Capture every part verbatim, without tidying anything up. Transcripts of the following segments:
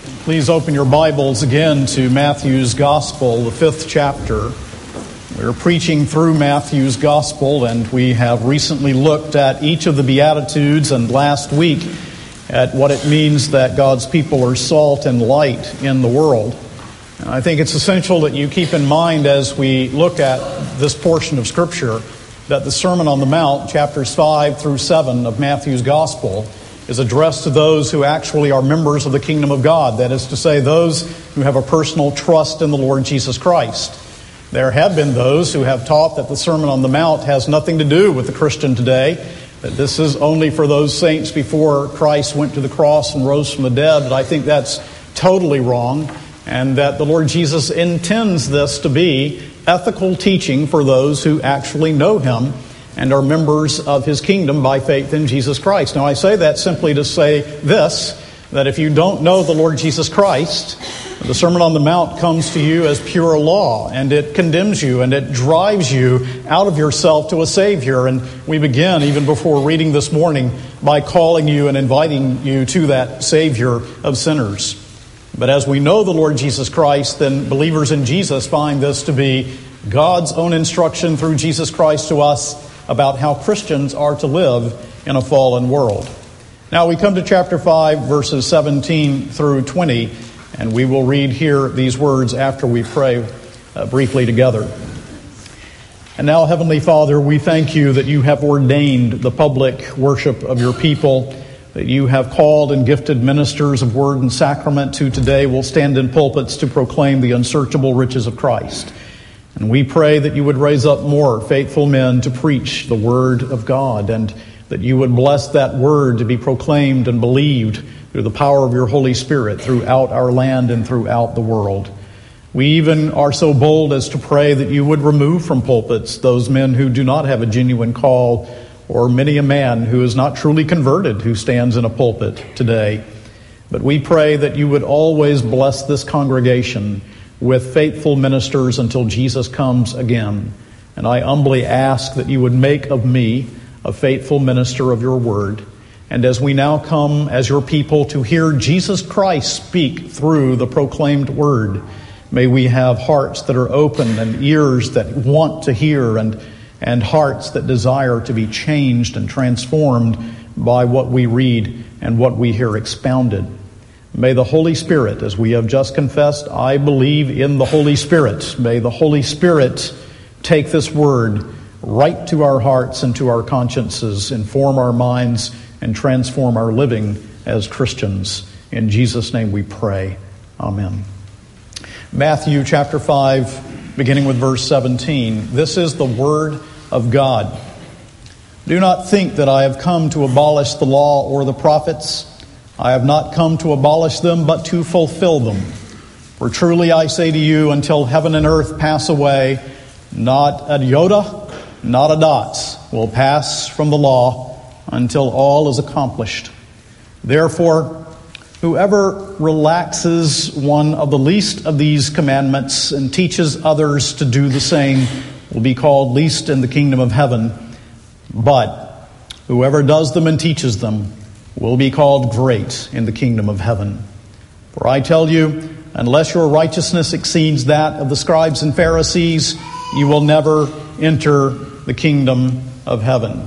Please open your Bibles again to Matthew's Gospel, the fifth chapter. We're preaching through Matthew's Gospel, and we have recently looked at each of the Beatitudes, and last week at what it means that God's people are salt and light in the world. And I think it's essential that you keep in mind as we look at this portion of Scripture that the Sermon on the Mount, chapters five through seven of Matthew's Gospel, is addressed to those who actually are members of the kingdom of God. That is to say, those who have a personal trust in the Lord Jesus Christ. There have been those who have taught that the Sermon on the Mount has nothing to do with the Christian today, that this is only for those saints before Christ went to the cross and rose from the dead. But I think that's totally wrong, and that the Lord Jesus intends this to be ethical teaching for those who actually know Him and are members of His kingdom by faith in Jesus Christ. Now, I say that simply to say this, that if you don't know the Lord Jesus Christ, the Sermon on the Mount comes to you as pure law, and it condemns you, and it drives you out of yourself to a Savior. And we begin, even before reading this morning, by calling you and inviting you to that Savior of sinners. But as we know the Lord Jesus Christ, then believers in Jesus find this to be God's own instruction through Jesus Christ to us about how Christians are to live in a fallen world. Now we come to chapter five, verses seventeen through twenty, and we will read here these words after we pray uh, briefly together. And now, Heavenly Father, we thank you that you have ordained the public worship of your people, that you have called and gifted ministers of word and sacrament who today will stand in pulpits to proclaim the unsearchable riches of Christ. And we pray that you would raise up more faithful men to preach the word of God, and that you would bless that word to be proclaimed and believed through the power of your Holy Spirit throughout our land and throughout the world. We even are so bold as to pray that you would remove from pulpits those men who do not have a genuine call, or many a man who is not truly converted who stands in a pulpit today. But we pray that you would always bless this congregation with faithful ministers until Jesus comes again. And I humbly ask that you would make of me a faithful minister of your word. And as we now come as your people to hear Jesus Christ speak through the proclaimed word, may we have hearts that are open and ears that want to hear, and, and hearts that desire to be changed and transformed by what we read and what we hear expounded. May the Holy Spirit, as we have just confessed, I believe in the Holy Spirit. May the Holy Spirit take this word right to our hearts and to our consciences, inform our minds, and transform our living as Christians. In Jesus' name we pray. Amen. Matthew chapter five, beginning with verse seventeen. This is the word of God. Do not think that I have come to abolish the law or the prophets. I have not come to abolish them, but to fulfill them. For truly I say to you, until heaven and earth pass away, not a iota, not a dot will pass from the law until all is accomplished. Therefore, whoever relaxes one of the least of these commandments and teaches others to do the same will be called least in the kingdom of heaven. But whoever does them and teaches them will be called great in the kingdom of heaven. For I tell you, unless your righteousness exceeds that of the scribes and Pharisees, you will never enter the kingdom of heaven.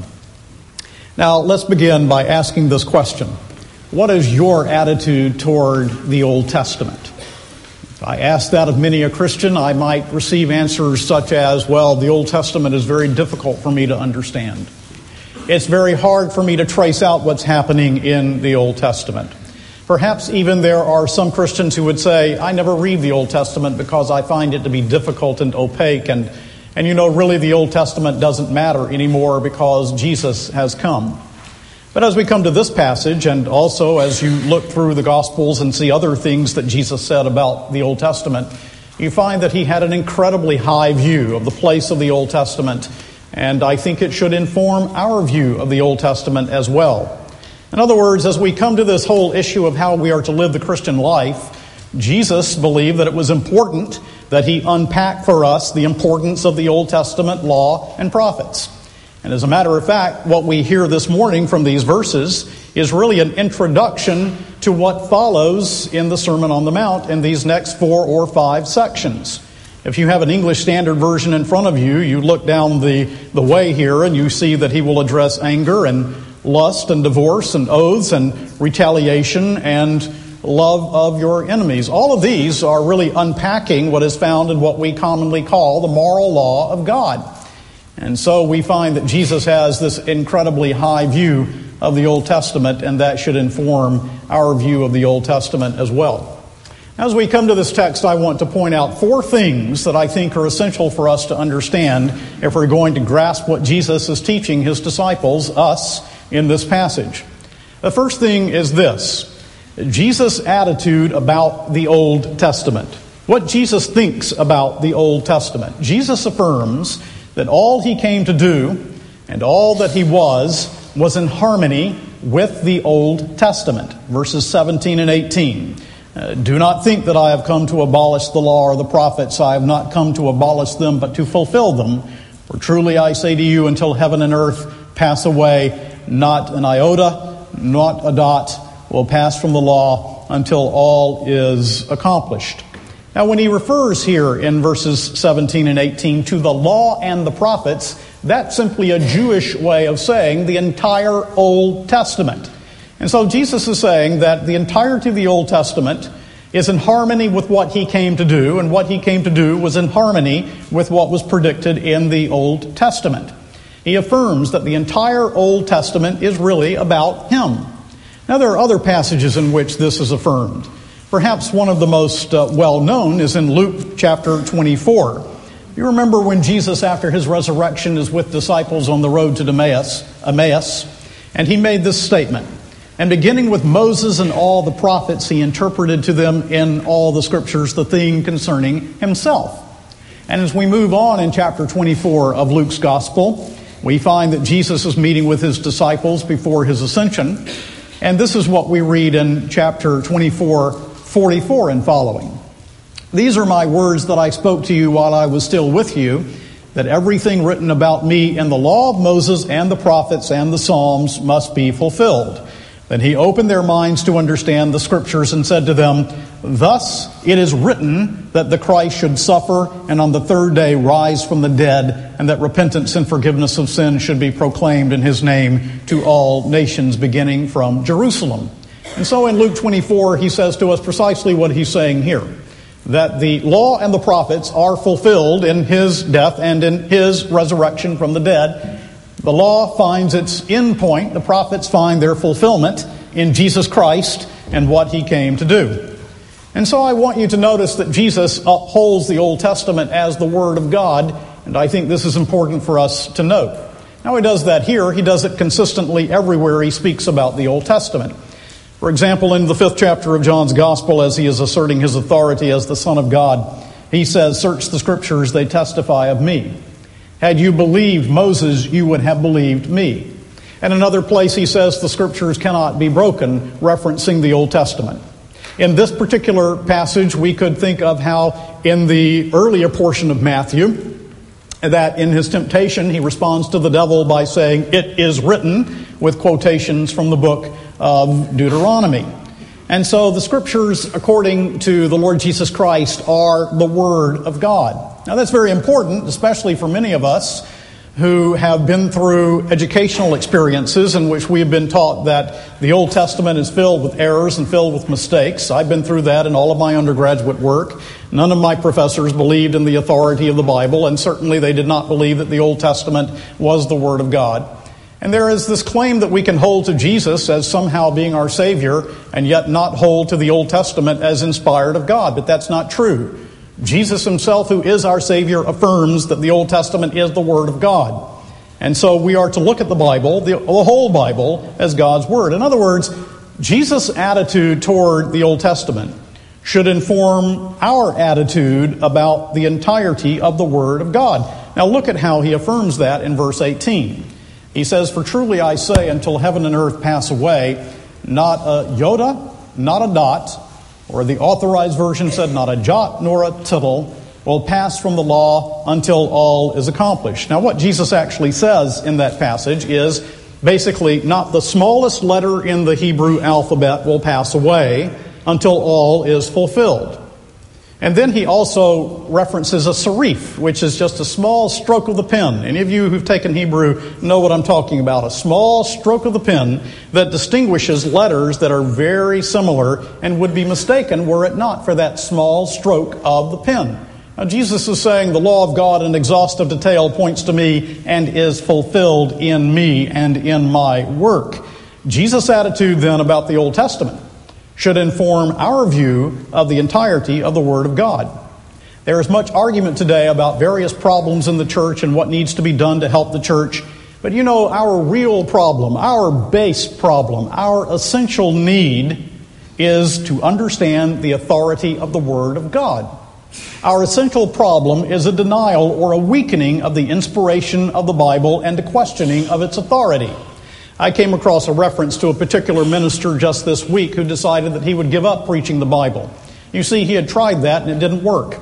Now, let's begin by asking this question. What is your attitude toward the Old Testament? If I ask that of many a Christian, I might receive answers such as, well, the Old Testament is very difficult for me to understand. It's very hard for me to trace out what's happening in the Old Testament. Perhaps even there are some Christians who would say, I never read the Old Testament because I find it to be difficult and opaque, and, and you know, really the Old Testament doesn't matter anymore because Jesus has come. But as we come to this passage, and also as you look through the Gospels and see other things that Jesus said about the Old Testament, you find that he had an incredibly high view of the place of the Old Testament. And I think it should inform our view of the Old Testament as well. In other words, as we come to this whole issue of how we are to live the Christian life, Jesus believed that it was important that he unpack for us the importance of the Old Testament law and prophets. And as a matter of fact, what we hear this morning from these verses is really an introduction to what follows in the Sermon on the Mount in these next four or five sections. If you have an English Standard Version in front of you, you look down the, the way here and you see that he will address anger and lust and divorce and oaths and retaliation and love of your enemies. All of these are really unpacking what is found in what we commonly call the moral law of God. And so we find that Jesus has this incredibly high view of the Old Testament, and that should inform our view of the Old Testament as well. As we come to this text, I want to point out four things that I think are essential for us to understand if we're going to grasp what Jesus is teaching his disciples, us, in this passage. The first thing is this: Jesus' attitude about the Old Testament. What Jesus thinks about the Old Testament. Jesus affirms that all he came to do and all that he was was in harmony with the Old Testament. Verses seventeen and eighteen. Uh, Do not think that I have come to abolish the law or the prophets. I have not come to abolish them, but to fulfill them. For truly I say to you, until heaven and earth pass away, not an iota, not a dot will pass from the law until all is accomplished. Now, when he refers here in verses seventeen and eighteen to the law and the prophets, that's simply a Jewish way of saying the entire Old Testament. And so Jesus is saying that the entirety of the Old Testament is in harmony with what he came to do, and what he came to do was in harmony with what was predicted in the Old Testament. He affirms that the entire Old Testament is really about him. Now, there are other passages in which this is affirmed. Perhaps one of the most uh, well-known is in Luke chapter twenty-four. You remember when Jesus, after his resurrection, is with disciples on the road to Emmaus, Emmaus, and he made this statement. And beginning with Moses and all the prophets, he interpreted to them in all the scriptures the thing concerning himself. And as we move on in chapter twenty-four of Luke's gospel, we find that Jesus is meeting with his disciples before his ascension. And this is what we read in chapter twenty-four, forty-four and following. These are my words that I spoke to you while I was still with you, that everything written about me in the law of Moses and the prophets and the Psalms must be fulfilled. Then he opened their minds to understand the scriptures and said to them, Thus it is written that the Christ should suffer and on the third day rise from the dead, and that repentance and forgiveness of sin should be proclaimed in his name to all nations, beginning from Jerusalem. And so in Luke twenty-four, he says to us precisely what he's saying here, that the law and the prophets are fulfilled in his death and in his resurrection from the dead. The law finds its end point. The prophets find their fulfillment in Jesus Christ and what he came to do. And so I want you to notice that Jesus upholds the Old Testament as the Word of God, and I think this is important for us to note. Now, he does that here. He does it consistently everywhere he speaks about the Old Testament. For example, in the fifth chapter of John's Gospel, as he is asserting his authority as the Son of God, he says, Search the Scriptures, they testify of me. Had you believed Moses, you would have believed me. And another place he says the Scriptures cannot be broken, referencing the Old Testament. In this particular passage, we could think of how in the earlier portion of Matthew, that in his temptation, he responds to the devil by saying, It is written, with quotations from the book of Deuteronomy. And so the Scriptures, according to the Lord Jesus Christ, are the Word of God. Now that's very important, especially for many of us who have been through educational experiences in which we have been taught that the Old Testament is filled with errors and filled with mistakes. I've been through that in all of my undergraduate work. None of my professors believed in the authority of the Bible, and certainly they did not believe that the Old Testament was the Word of God. And there is this claim that we can hold to Jesus as somehow being our Savior and yet not hold to the Old Testament as inspired of God. But that's not true. Jesus himself, who is our Savior, affirms that the Old Testament is the Word of God. And so we are to look at the Bible, the, the whole Bible, as God's Word. In other words, Jesus' attitude toward the Old Testament should inform our attitude about the entirety of the Word of God. Now look at how he affirms that in verse eighteen. He says, For truly I say, until heaven and earth pass away, not a iota, not a dot, or the Authorized Version said, not a jot nor a tittle will pass from the law until all is accomplished. Now what Jesus actually says in that passage is, Basically, not the smallest letter in the Hebrew alphabet will pass away until all is fulfilled. And then he also references a serif, which is just a small stroke of the pen. Any of you who've taken Hebrew know what I'm talking about. A small stroke of the pen that distinguishes letters that are very similar and would be mistaken were it not for that small stroke of the pen. Now, Jesus is saying the law of God in exhaustive detail points to me and is fulfilled in me and in my work. Jesus' attitude then about the Old Testament should inform our view of the entirety of the Word of God. There is much argument today about various problems in the church and what needs to be done to help the church. But you know, our real problem, our base problem, our essential need is to understand the authority of the Word of God. Our essential problem is a denial or a weakening of the inspiration of the Bible and a questioning of its authority. I came across a reference to a particular minister just this week who decided that he would give up preaching the Bible. You see, he had tried that and it didn't work.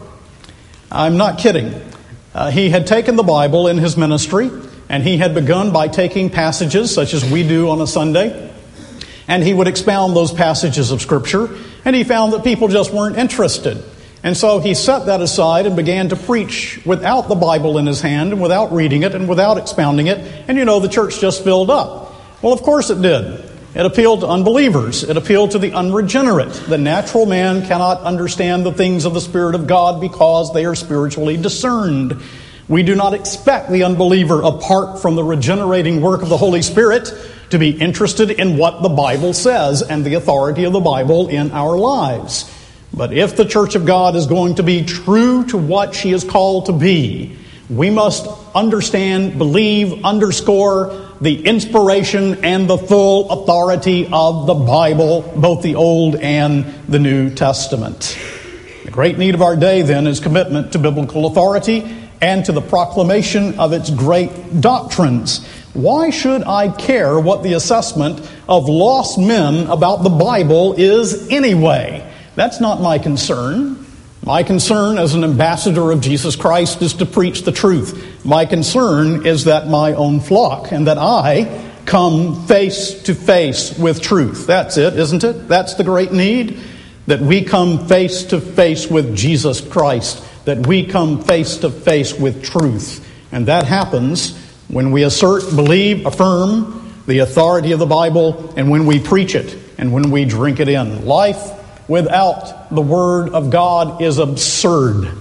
I'm not kidding. Uh, he had taken the Bible in his ministry, and he had begun by taking passages such as we do on a Sunday, and he would expound those passages of Scripture, and he found that people just weren't interested. And so he set that aside and began to preach without the Bible in his hand and without reading it and without expounding it. And you know, the church just filled up. Well, of course it did. It appealed to unbelievers. It appealed to the unregenerate. The natural man cannot understand the things of the Spirit of God because they are spiritually discerned. We do not expect the unbeliever, apart from the regenerating work of the Holy Spirit, to be interested in what the Bible says and the authority of the Bible in our lives. But if the Church of God is going to be true to what she is called to be, we must understand, believe, underscore the inspiration and the full authority of the Bible, both the Old and the New Testament. The great need of our day, then, is commitment to biblical authority and to the proclamation of its great doctrines. Why should I care what the assessment of lost men about the Bible is anyway? That's not my concern. My concern as an ambassador of Jesus Christ is to preach the truth. My concern is that my own flock and that I come face to face with truth. That's it, isn't it? That's the great need. That we come face to face with Jesus Christ. That we come face to face with truth. And that happens when we assert, believe, affirm the authority of the Bible, and when we preach it, and when we drink it in. Life without the Word of God is absurd.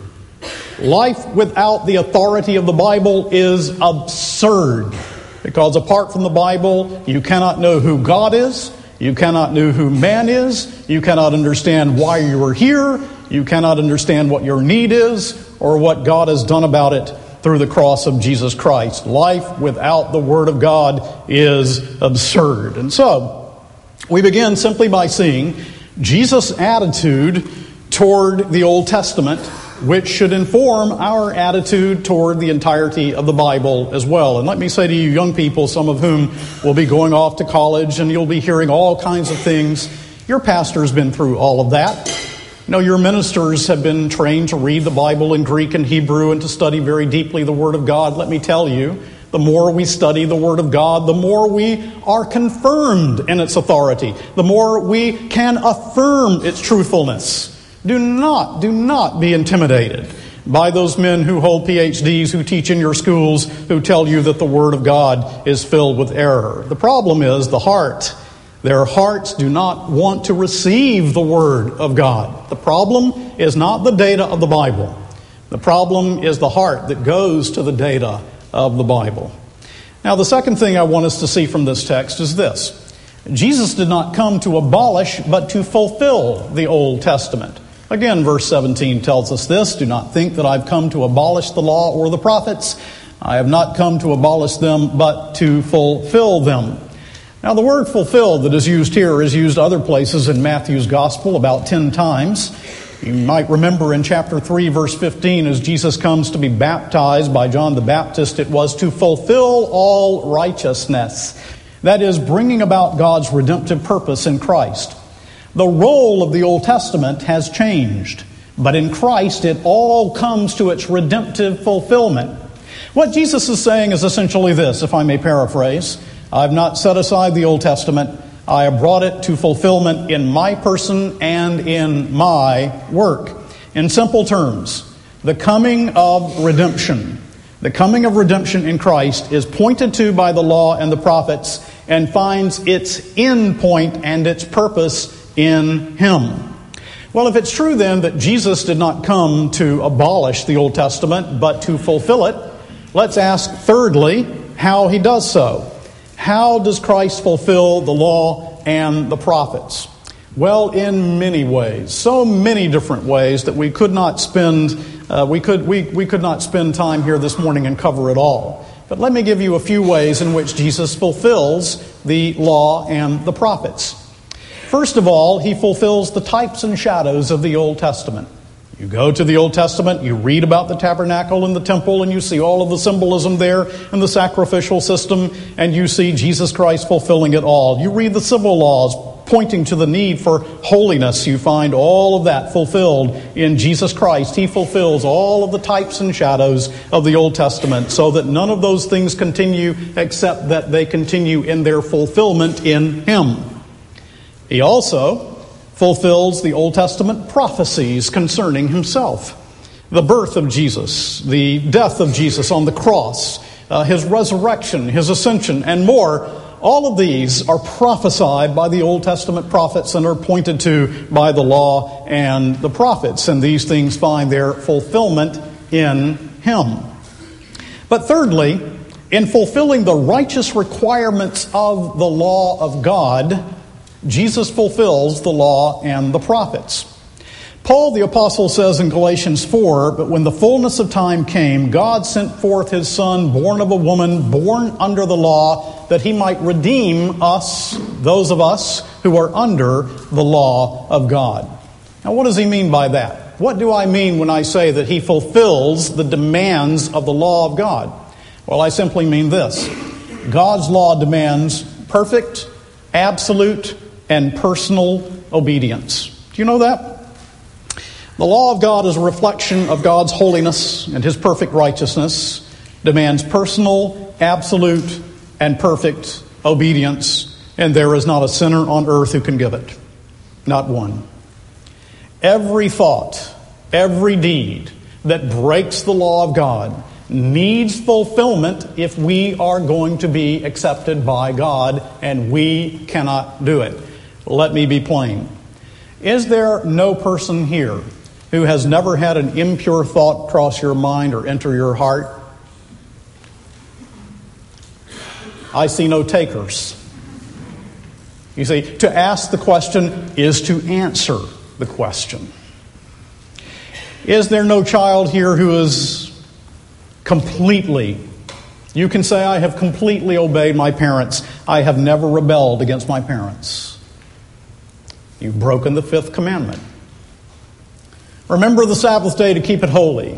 Life without the authority of the Bible is absurd. Because apart from the Bible, you cannot know who God is, you cannot know who man is, you cannot understand why you are here, you cannot understand what your need is, or what God has done about it through the cross of Jesus Christ. Life without the Word of God is absurd. And so, we begin simply by seeing Jesus' attitude toward the Old Testament, which should inform our attitude toward the entirety of the Bible as well. And let me say to you young people, some of whom will be going off to college and you'll be hearing all kinds of things, your pastor's been through all of that. You know, your ministers have been trained to read the Bible in Greek and Hebrew and to study very deeply the Word of God. Let me tell you, the more we study the Word of God, the more we are confirmed in its authority. The more we can affirm its truthfulness. Do not, do not be intimidated by those men who hold P H Ds, who teach in your schools, who tell you that the Word of God is filled with error. The problem is the heart. Their hearts do not want to receive the Word of God. The problem is not the data of the Bible. The problem is the heart that goes to the data of the Bible. Now, the second thing I want us to see from this text is this. Jesus did not come to abolish, but to fulfill the Old Testament. Again, verse seventeen tells us this. Do not think that I've come to abolish the law or the prophets. I have not come to abolish them, but to fulfill them. Now, the word fulfill that is used here is used other places in Matthew's Gospel about ten times. You might remember in chapter three, verse fifteen, as Jesus comes to be baptized by John the Baptist, it was to fulfill all righteousness. That is, bringing about God's redemptive purpose in Christ. The role of the Old Testament has changed, but in Christ it all comes to its redemptive fulfillment. What Jesus is saying is essentially this, if I may paraphrase. I have not set aside the Old Testament. I have brought it to fulfillment in my person and in my work. In simple terms, the coming of redemption, the coming of redemption in Christ is pointed to by the law and the prophets and finds its end point and its purpose in Him. Well, if it's true then that Jesus did not come to abolish the Old Testament but to fulfill it, let's ask thirdly how He does so. How does Christ fulfill the law and the prophets? Well, in many ways, so many different ways that we could not spend uh, we could we we could not spend time here this morning and cover it all. But let me give you a few ways in which Jesus fulfills the law and the prophets. First of all, He fulfills the types and shadows of the Old Testament. You go to the Old Testament, you read about the tabernacle and the temple, and you see all of the symbolism there and the sacrificial system, and you see Jesus Christ fulfilling it all. You read the civil laws pointing to the need for holiness. You find all of that fulfilled in Jesus Christ. He fulfills all of the types and shadows of the Old Testament so that none of those things continue except that they continue in their fulfillment in Him. He also fulfills the Old Testament prophecies concerning Himself. The birth of Jesus, the death of Jesus on the cross, uh, His resurrection, His ascension, and more. All of these are prophesied by the Old Testament prophets and are pointed to by the law and the prophets. And these things find their fulfillment in Him. But thirdly, in fulfilling the righteous requirements of the law of God, Jesus fulfills the law and the prophets. Paul the Apostle says in Galatians four, "But when the fullness of time came, God sent forth His Son, born of a woman, born under the law, that He might redeem us, those of us who are under the law of God." Now, what does He mean by that? What do I mean when I say that He fulfills the demands of the law of God? Well, I simply mean this. God's law demands perfect, absolute, and personal obedience. Do you know that? The law of God is a reflection of God's holiness and His perfect righteousness, demands personal, absolute, and perfect obedience, and there is not a sinner on earth who can give it. Not one. Every thought, every deed that breaks the law of God needs fulfillment if we are going to be accepted by God, and we cannot do it. Let me be plain. Is there no person here who has never had an impure thought cross your mind or enter your heart? I see no takers. You see, to ask the question is to answer the question. Is there no child here who is completely, you can say, I have completely obeyed my parents. I have never rebelled against my parents. You've broken the fifth commandment. Remember the Sabbath day to keep it holy.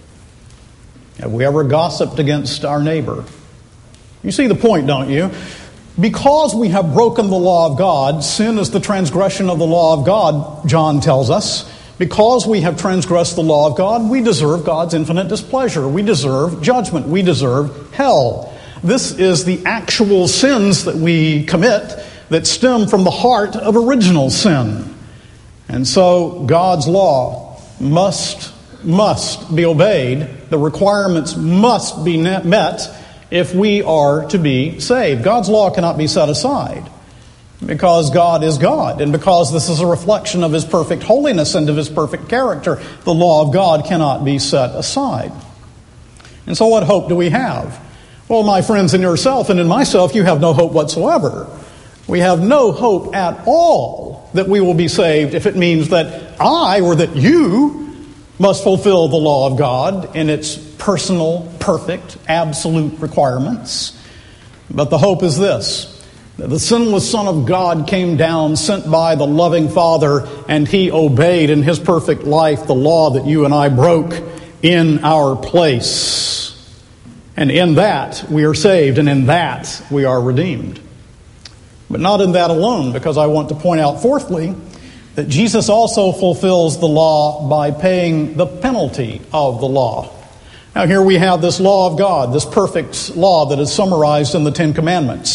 Have we ever gossiped against our neighbor? You see the point, don't you? Because we have broken the law of God, sin is the transgression of the law of God, John tells us. Because we have transgressed the law of God, we deserve God's infinite displeasure. We deserve judgment. We deserve hell. This is the actual sins that we commit that stem from the heart of original sin. And so God's law must, must be obeyed. The requirements must be met if we are to be saved. God's law cannot be set aside because God is God, and because this is a reflection of His perfect holiness and of His perfect character. The law of God cannot be set aside. And so what hope do we have? Well, my friends, in yourself and in myself, you have no hope whatsoever. We have no hope at all that we will be saved if it means that I or that you must fulfill the law of God in its personal, perfect, absolute requirements. But the hope is this, that the sinless Son of God came down, sent by the loving Father, and He obeyed in His perfect life the law that you and I broke in our place. And in that we are saved, and in that we are redeemed. But not in that alone, because I want to point out, fourthly, that Jesus also fulfills the law by paying the penalty of the law. Now here we have this law of God, this perfect law that is summarized in the Ten Commandments.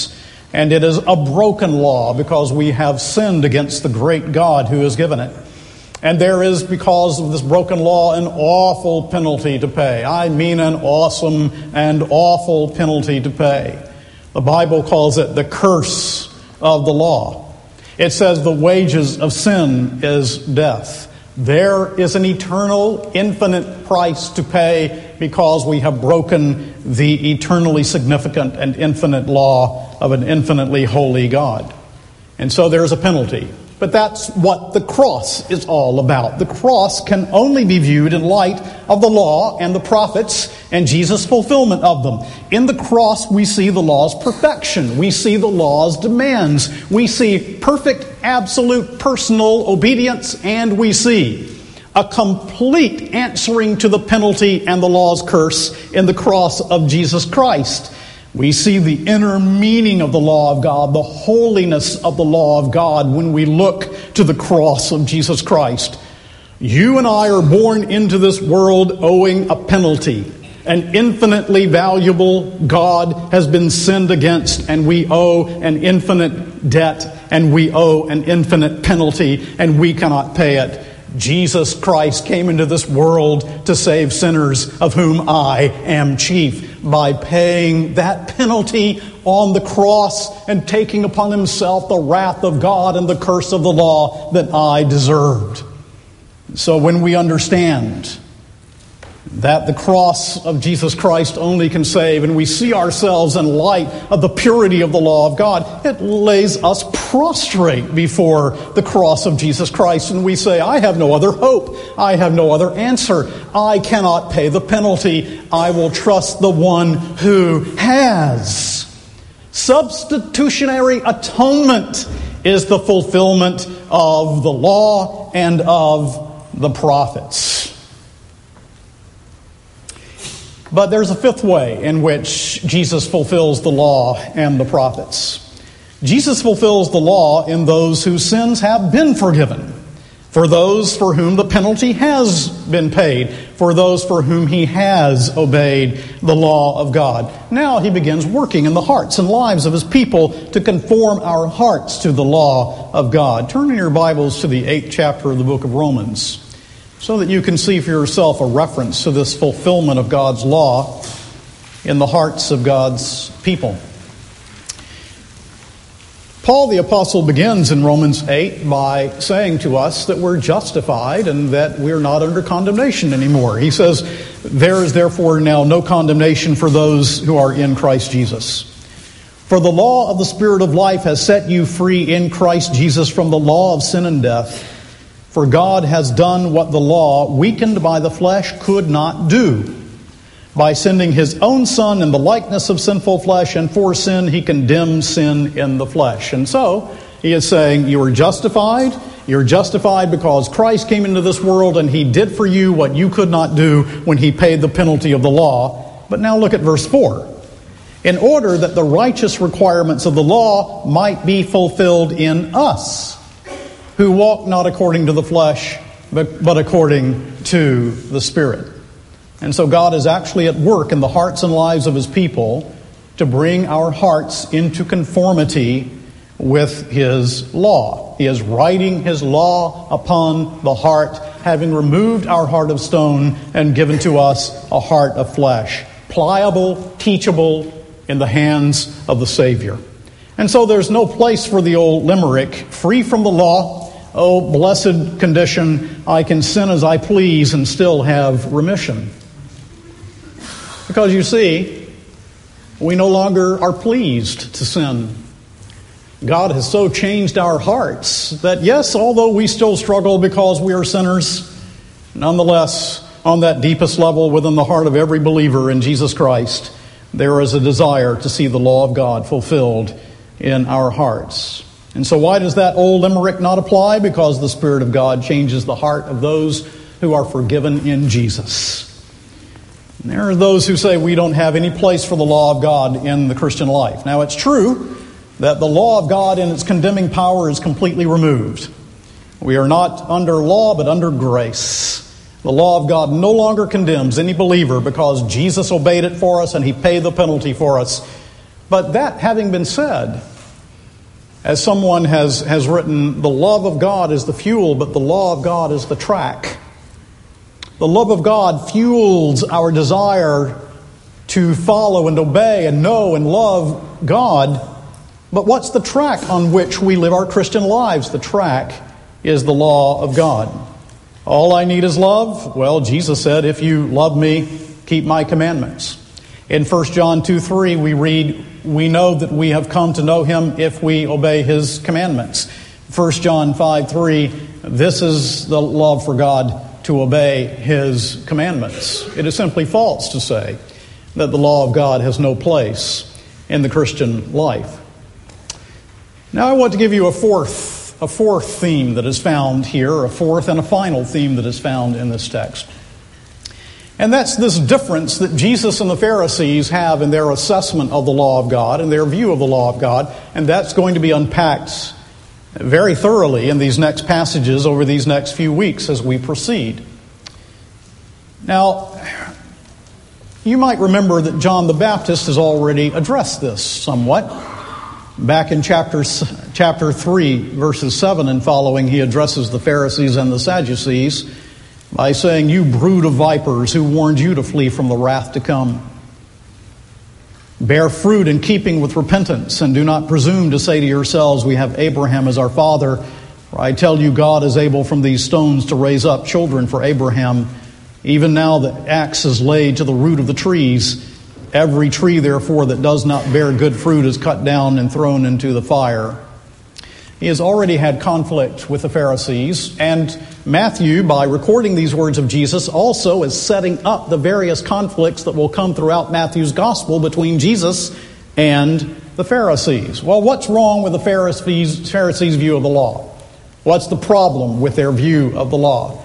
And it is a broken law because we have sinned against the great God who has given it. And there is, because of this broken law, an awful penalty to pay. I mean an awesome and awful penalty to pay. The Bible calls it the curse of the law. It says the wages of sin is death. There is an eternal, infinite price to pay because we have broken the eternally significant and infinite law of an infinitely holy God. And so there's a penalty. But that's what the cross is all about. The cross can only be viewed in light of the law and the prophets and Jesus' fulfillment of them. In the cross, we see the law's perfection. We see the law's demands. We see perfect, absolute, personal obedience, and we see a complete answering to the penalty and the law's curse in the cross of Jesus Christ. We see the inner meaning of the law of God, the holiness of the law of God when we look to the cross of Jesus Christ. You and I are born into this world owing a penalty. An infinitely valuable God has been sinned against, and we owe an infinite debt, and we owe an infinite penalty, and we cannot pay it. Jesus Christ came into this world to save sinners, of whom I am chief, by paying that penalty on the cross and taking upon himself the wrath of God and the curse of the law that I deserved. So when we understand that the cross of Jesus Christ only can save, and we see ourselves in light of the purity of the law of God, it lays us prostrate before the cross of Jesus Christ, and we say, I have no other hope. I have no other answer. I cannot pay the penalty. I will trust the one who has. Substitutionary atonement is the fulfillment of the law and of the prophets. But there's a fifth way in which Jesus fulfills the law and the prophets. Jesus fulfills the law in those whose sins have been forgiven, for those for whom the penalty has been paid, for those for whom he has obeyed the law of God. Now he begins working in the hearts and lives of his people to conform our hearts to the law of God. Turn in your Bibles to the eighth chapter of the book of Romans, so that you can see for yourself a reference to this fulfillment of God's law in the hearts of God's people. Paul the Apostle begins in Romans eight by saying to us that we're justified and that we're not under condemnation anymore. He says, there is therefore now no condemnation for those who are in Christ Jesus. For the law of the Spirit of life has set you free in Christ Jesus from the law of sin and death. For God has done what the law, weakened by the flesh, could not do. By sending his own Son in the likeness of sinful flesh, and for sin he condemned sin in the flesh. And so, he is saying, you are justified. You're justified because Christ came into this world and he did for you what you could not do when he paid the penalty of the law. But now look at verse four. In order that the righteous requirements of the law might be fulfilled in us, who walk not according to the flesh, but, but according to the Spirit. And so God is actually at work in the hearts and lives of his people to bring our hearts into conformity with his law. He is writing his law upon the heart, having removed our heart of stone and given to us a heart of flesh, pliable, teachable in the hands of the Savior. And so there's no place for the old limerick, free from the law. Oh, blessed condition, I can sin as I please and still have remission. Because you see, we no longer are pleased to sin. God has so changed our hearts that yes, although we still struggle because we are sinners, nonetheless, on that deepest level within the heart of every believer in Jesus Christ, there is a desire to see the law of God fulfilled in our hearts. And so why does that old limerick not apply? Because the Spirit of God changes the heart of those who are forgiven in Jesus. And there are those who say we don't have any place for the law of God in the Christian life. Now it's true that the law of God in its condemning power is completely removed. We are not under law but under grace. The law of God no longer condemns any believer because Jesus obeyed it for us and he paid the penalty for us. But that having been said, As someone has, has written, the love of God is the fuel, but the law of God is the track. The love of God fuels our desire to follow and obey and know and love God. But what's the track on which we live our Christian lives? The track is the law of God. All I need is love? Well, Jesus said, if you love me, keep my commandments. In First John two three, we read, we know that we have come to know him if we obey his commandments. First John five three, this is the love for God, to obey his commandments. It is simply false to say that the law of God has no place in the Christian life. Now I want to give you a fourth, a fourth theme that is found here, a fourth and a final theme that is found in this text. And that's this difference that Jesus and the Pharisees have in their assessment of the law of God and their view of the law of God. And that's going to be unpacked very thoroughly in these next passages over these next few weeks as we proceed. Now, you might remember that John the Baptist has already addressed this somewhat. Back in chapter, chapter three, verses seven and following, he addresses the Pharisees and the Sadducees by saying, you brood of vipers, who warned you to flee from the wrath to come. Bear fruit in keeping with repentance, and do not presume to say to yourselves, we have Abraham as our father. For I tell you, God is able from these stones to raise up children for Abraham. Even now the axe is laid to the root of the trees. Every tree, therefore, that does not bear good fruit is cut down and thrown into the fire. He has already had conflict with the Pharisees, and Matthew, by recording these words of Jesus, also is setting up the various conflicts that will come throughout Matthew's gospel between Jesus and the Pharisees. Well, what's wrong with the Pharisees, Pharisees' view of the law? What's the problem with their view of the law?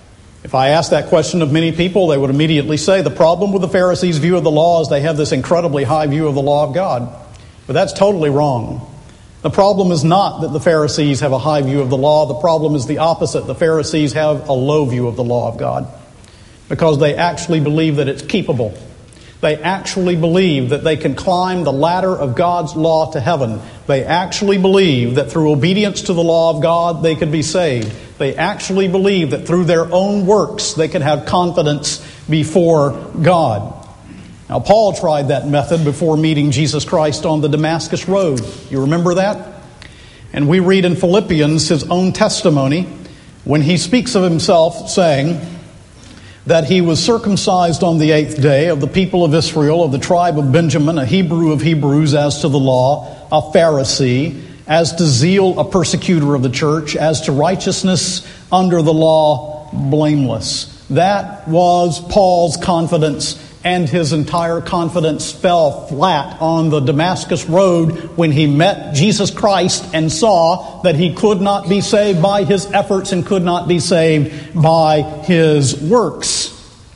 If I ask that question of many people, they would immediately say the problem with the Pharisees' view of the law is they have this incredibly high view of the law of God. But that's totally wrong. The problem is not that the Pharisees have a high view of the law. The problem is the opposite. The Pharisees have a low view of the law of God because they actually believe that it's keepable. They actually believe that they can climb the ladder of God's law to heaven. They actually believe that through obedience to the law of God, they could be saved. They actually believe that through their own works, they could have confidence before God. Now, Paul tried that method before meeting Jesus Christ on the Damascus Road. You remember that? And we read in Philippians his own testimony when he speaks of himself saying that he was circumcised on the eighth day of the people of Israel, of the tribe of Benjamin, a Hebrew of Hebrews as to the law, a Pharisee, as to zeal, a persecutor of the church, as to righteousness under the law, blameless. That was Paul's confidence, and his entire confidence fell flat on the Damascus Road when he met Jesus Christ and saw that he could not be saved by his efforts and could not be saved by his works.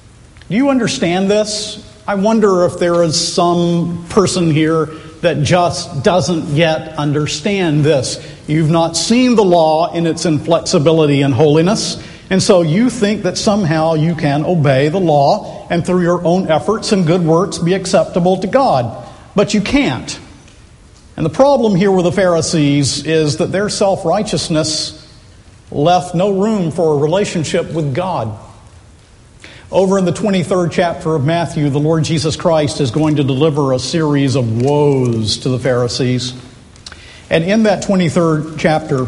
Do you understand this? I wonder if there is some person here that just doesn't yet understand this. You've not seen the law in its inflexibility and holiness, and so you think that somehow you can obey the law and through your own efforts and good works be acceptable to God. But you can't. And the problem here with the Pharisees is that their self-righteousness left no room for a relationship with God. Over in the twenty-third chapter of Matthew, the Lord Jesus Christ is going to deliver a series of woes to the Pharisees. And in that twenty-third chapter,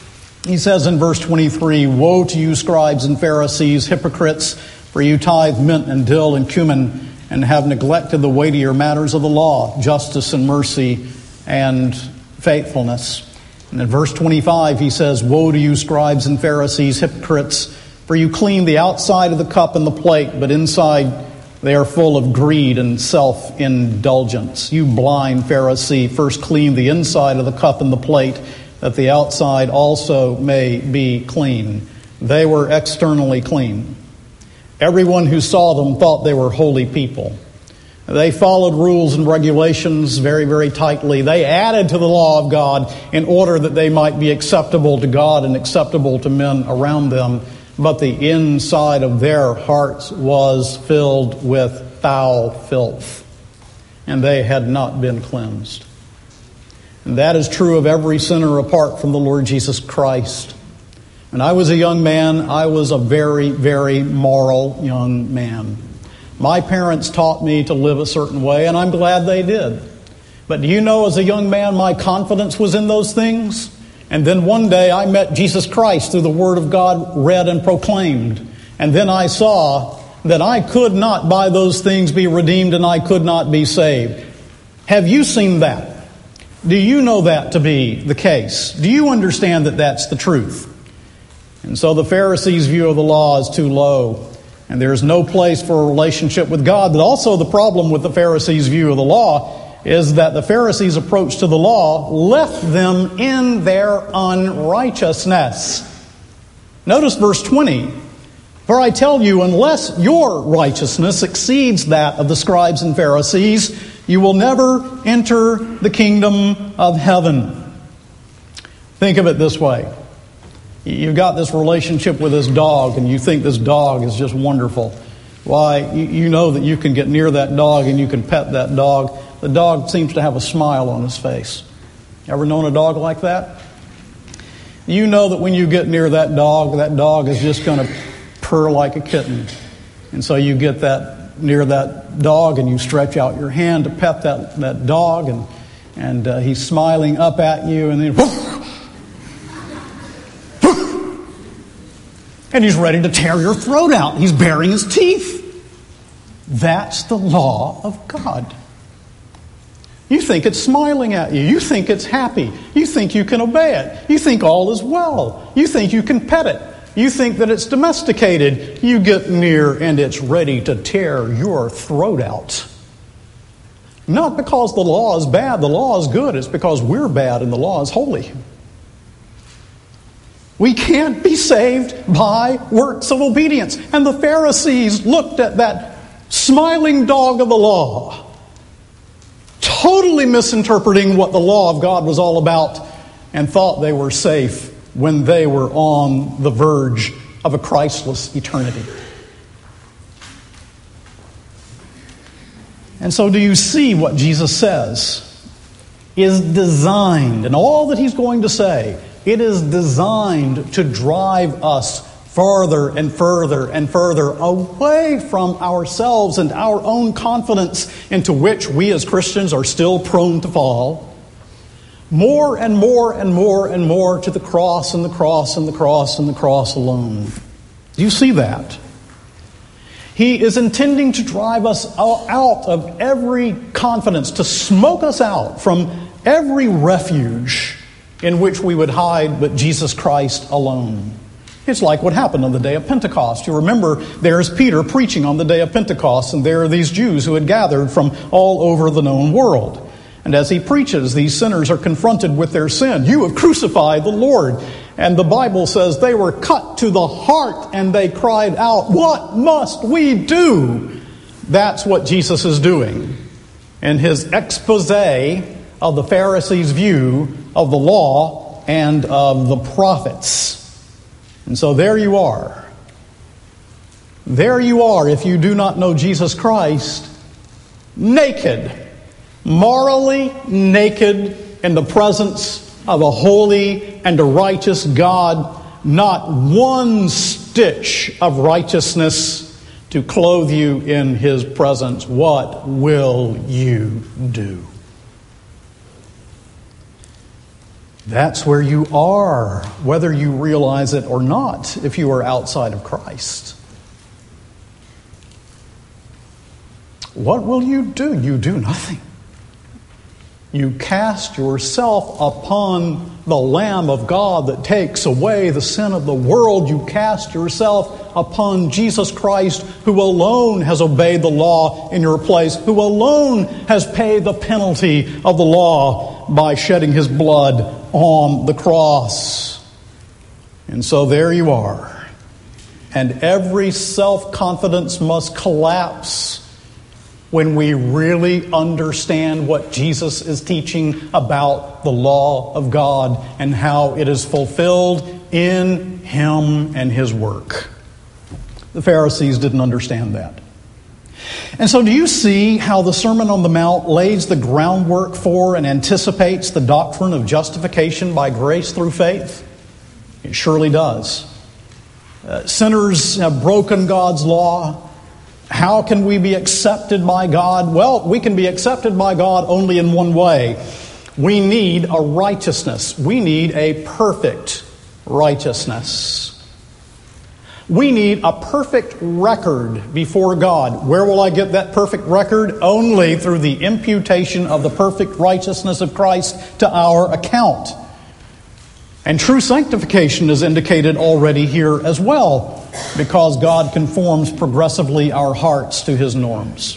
he says in verse twenty-three, "Woe to you, scribes and Pharisees, hypocrites, for you tithe mint and dill and cumin, and have neglected the weightier matters of the law, justice and mercy and faithfulness." And in verse twenty-five, he says, "Woe to you, scribes and Pharisees, hypocrites, for you clean the outside of the cup and the plate, but inside they are full of greed and self-indulgence. You blind Pharisee, first clean the inside of the cup and the plate, that the outside also may be clean." They were externally clean. Everyone who saw them thought they were holy people. They followed rules and regulations very, very tightly. They added to the law of God in order that they might be acceptable to God and acceptable to men around them. But the inside of their hearts was filled with foul filth, and they had not been cleansed. And that is true of every sinner apart from the Lord Jesus Christ. When I was a young man, I was a very, very moral young man. My parents taught me to live a certain way, and I'm glad they did. But do you know, as a young man, my confidence was in those things? And then one day I met Jesus Christ through the Word of God read and proclaimed. And then I saw that I could not by those things be redeemed and I could not be saved. Have you seen that? Do you know that to be the case? Do you understand that that's the truth? And so the Pharisees' view of the law is too low, and there's no place for a relationship with God. But also the problem with the Pharisees' view of the law is that the Pharisees' approach to the law left them in their unrighteousness. Notice verse twenty. For I tell you, unless your righteousness exceeds that of the scribes and Pharisees, you will never enter the kingdom of heaven. Think of it this way. You've got this relationship with this dog, and you think this dog is just wonderful. Why, you know that you can get near that dog and you can pet that dog. The dog seems to have a smile on his face. Ever known a dog like that? You know that when you get near that dog, that dog is just going to purr like a kitten. And so you get that near that dog and you stretch out your hand to pet that, that dog, and, and uh, he's smiling up at you, and then whoosh, whoosh, and he's ready to tear your throat out. He's baring his teeth. That's the law of God. You think it's smiling at you. You think it's happy. You think you can obey it. You think all is well. You think you can pet it. You think that it's domesticated. You get near and it's ready to tear your throat out. Not because the law is bad, the law is good. It's because we're bad and the law is holy. We can't be saved by works of obedience. And the Pharisees looked at that smiling dog of the law, totally misinterpreting what the law of God was all about, and thought they were safe when they were on the verge of a Christless eternity. And so do you see what Jesus says is designed, and all that he's going to say, it is designed to drive us farther and further and further away from ourselves and our own confidence, into which we as Christians are still prone to fall. More and more and more and more to the cross and the cross and the cross and the cross alone. Do you see that? He is intending to drive us out of every confidence, to smoke us out from every refuge in which we would hide but Jesus Christ alone. It's like what happened on the day of Pentecost. You remember, there's Peter preaching on the day of Pentecost, and there are these Jews who had gathered from all over the known world. And as he preaches, these sinners are confronted with their sin. You have crucified the Lord. And the Bible says they were cut to the heart and they cried out, "What must we do?" That's what Jesus is doing in his expose of the Pharisees' view of the law and of the prophets. And so there you are. There you are, if you do not know Jesus Christ, naked. Morally naked in the presence of a holy and a righteous God, not one stitch of righteousness to clothe you in his presence. What will you do? That's where you are, whether you realize it or not, if you are outside of Christ. What will you do? You do nothing. You cast yourself upon the Lamb of God that takes away the sin of the world. You cast yourself upon Jesus Christ, who alone has obeyed the law in your place, who alone has paid the penalty of the law by shedding his blood on the cross. And so there you are. And every self-confidence must collapse when we really understand what Jesus is teaching about the law of God and how it is fulfilled in him and his work. The Pharisees didn't understand that. And so do you see how the Sermon on the Mount lays the groundwork for and anticipates the doctrine of justification by grace through faith? It surely does. Uh, sinners have broken God's law. How can we be accepted by God? Well, we can be accepted by God only in one way. We need a righteousness. We need a perfect righteousness. We need a perfect record before God. Where will I get that perfect record? Only through the imputation of the perfect righteousness of Christ to our account. And true sanctification is indicated already here as well, because God conforms progressively our hearts to His norms.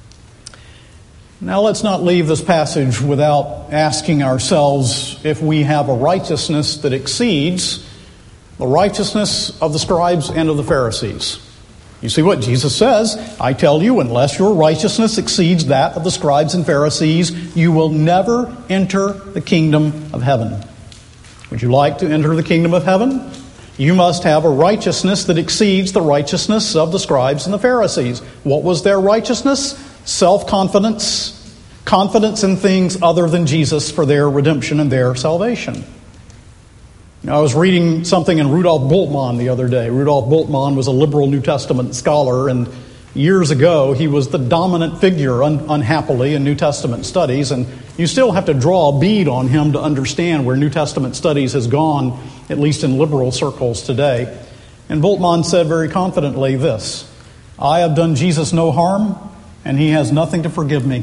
Now let's not leave this passage without asking ourselves if we have a righteousness that exceeds the righteousness of the scribes and of the Pharisees. You see what Jesus says, I tell you, unless your righteousness exceeds that of the scribes and Pharisees, you will never enter the kingdom of heaven. Would you like to enter the kingdom of heaven? You must have a righteousness that exceeds the righteousness of the scribes and the Pharisees. What was their righteousness? Self-confidence, confidence in things other than Jesus for their redemption and their salvation. Now, I was reading something in Rudolf Bultmann the other day. Rudolf Bultmann was a liberal New Testament scholar, and years ago he was the dominant figure, un- unhappily, in New Testament studies, and you still have to draw a bead on him to understand where New Testament studies has gone, at least in liberal circles today. And Bultmann said very confidently this, I have done Jesus no harm, and He has nothing to forgive me.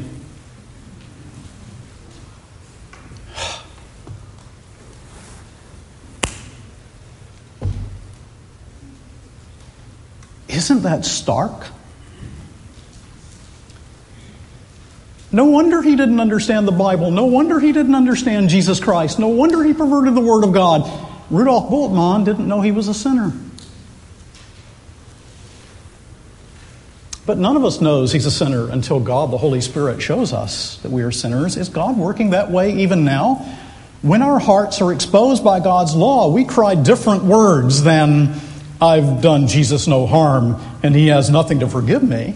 Isn't that stark? No wonder he didn't understand the Bible. No wonder he didn't understand Jesus Christ. No wonder he perverted the Word of God. Rudolf Bultmann didn't know he was a sinner. But none of us knows he's a sinner until God, the Holy Spirit, shows us that we are sinners. Is God working that way even now? When our hearts are exposed by God's law, we cry different words than, I've done Jesus no harm, and He has nothing to forgive me.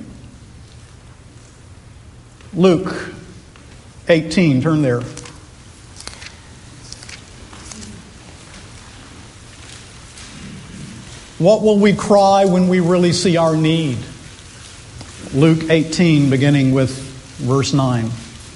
Luke eighteen, turn there. What will we cry when we really see our need? Luke eighteen, beginning with verse nine.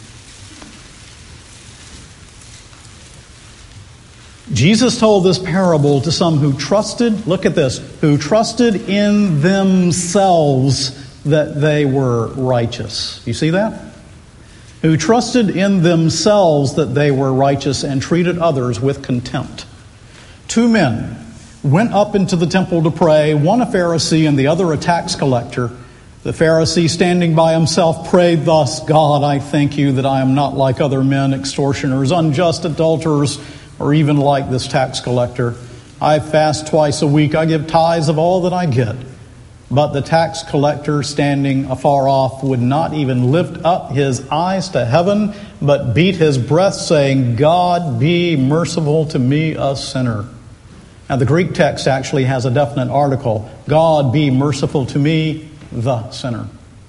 Jesus told this parable to some who trusted, look at this, who trusted in themselves that they were righteous. You see that? Who trusted in themselves that they were righteous and treated others with contempt. Two men went up into the temple to pray, one a Pharisee and the other a tax collector. The Pharisee, standing by himself, prayed thus, God, I thank you that I am not like other men, extortioners, unjust adulterers, or even like this tax collector. I fast twice a week. I give tithes of all that I get. But the tax collector, standing afar off, would not even lift up his eyes to heaven, but beat his breast, saying, God, be merciful to me, a sinner. Now, the Greek text actually has a definite article. God, be merciful to me, the sinner.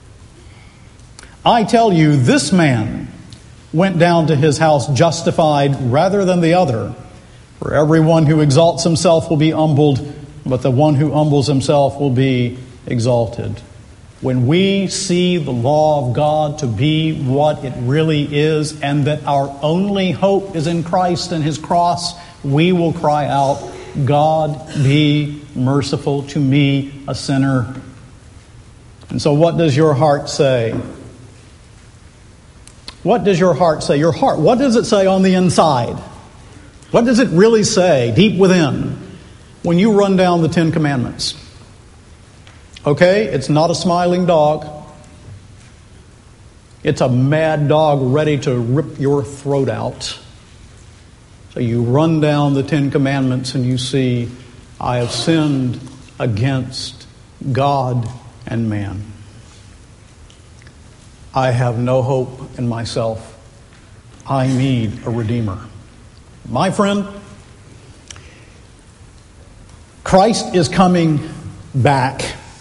I tell you, this man went down to his house justified rather than the other. For everyone who exalts himself will be humbled, but the one who humbles himself will be exalted. When we see the law of God to be what it really is, and that our only hope is in Christ and His cross, we will cry out, God, be merciful to me, a sinner. And so what does your heart say? What does your heart say? Your heart, what does it say on the inside? What does it really say deep within when you run down the Ten Commandments? Okay, it's not a smiling dog. It's a mad dog ready to rip your throat out. So you run down the Ten Commandments and you see, I have sinned against God and man. I have no hope in myself. I need a Redeemer. My friend, Christ is coming back,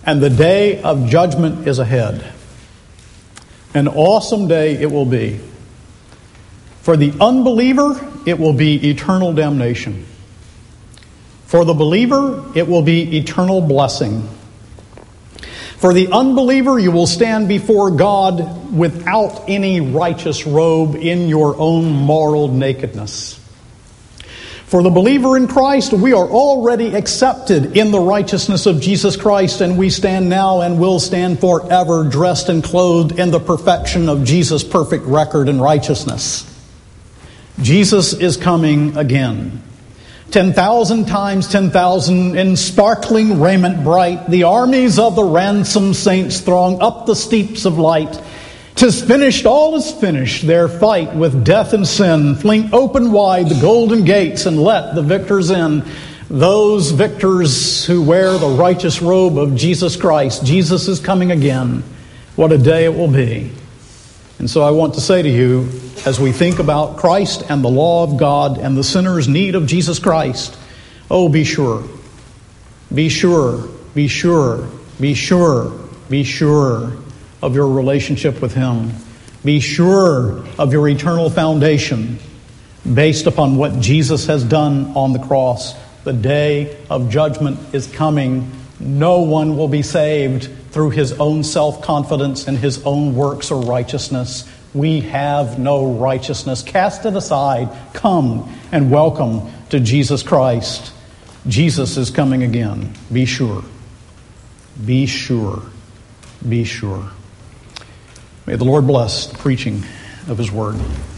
and the day of judgment is ahead. An awesome day it will be. For the unbeliever, it will be eternal damnation. For the believer, it will be eternal blessing. For the unbeliever, you will stand before God without any righteous robe in your own moral nakedness. For the believer in Christ, we are already accepted in the righteousness of Jesus Christ, and we stand now and will stand forever dressed and clothed in the perfection of Jesus' perfect record and righteousness. Jesus is coming again. Ten thousand times ten thousand in sparkling raiment bright, the armies of the ransomed saints throng up the steeps of light. 'Tis finished, all is finished, their fight with death and sin. Fling open wide the golden gates and let the victors in. Those victors who wear the righteous robe of Jesus Christ. Jesus is coming again. What a day it will be. And so I want to say to you, as we think about Christ and the law of God and the sinner's need of Jesus Christ, oh, be sure, be sure, be sure, be sure, be sure of your relationship with Him. Be sure of your eternal foundation based upon what Jesus has done on the cross. The day of judgment is coming. No one will be saved through his own self-confidence and his own works or righteousness. We have no righteousness. Cast it aside. Come and welcome to Jesus Christ. Jesus is coming again. Be sure. Be sure. Be sure. May the Lord bless the preaching of His word.